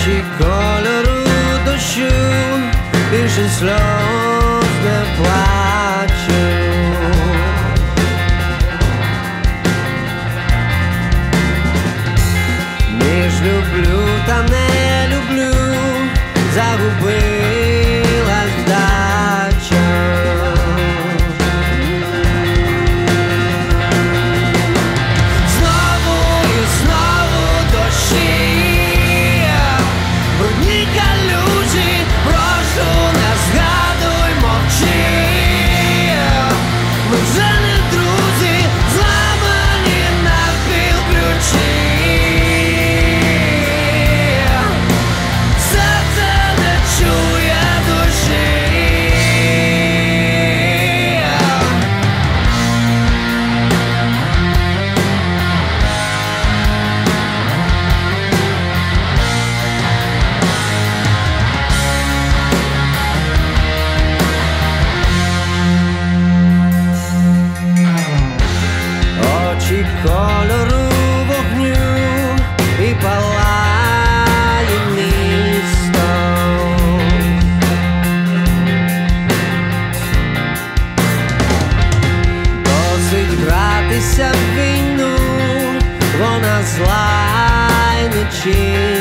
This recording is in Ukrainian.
очі кольору дощу, більше сльоз не плачу. Між люблю та не люблю загубилась вдача. Знову і знову дощі, брудні калюжі, прошу не згадуй, мовчи. Ми вже не друзі, зламані навпіл ключі. Очі кольору вогню і палає місто. Досить гратися в війну, вона зла й нечиста.